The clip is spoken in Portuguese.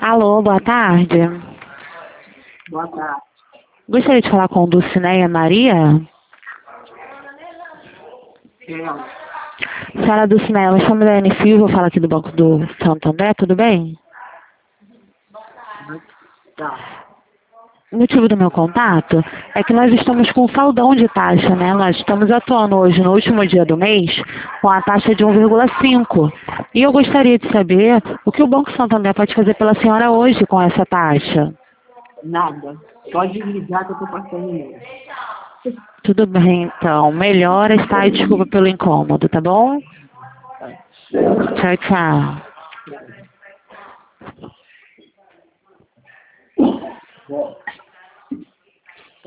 Alô, boa tarde. Boa tarde. Gostaria de falar com Dulcineia Maria. Senhora Dulcineia, eu me chamo Daiane Silva, eu falo aqui do Banco do Santander, tudo bem? Tá. O motivo do meu contato é que nós estamos com um saldão de taxa, né? Nós estamos atuando hoje, no último dia do mês, com a taxa de 1,5. E eu gostaria de saber o que o Banco Santander pode fazer pela senhora hoje com essa taxa. Nada. Pode ligar que eu tô passando mesmo. Tudo bem, então. Melhoras, tá? E desculpa pelo incômodo, tá bom? Tchau, tchau.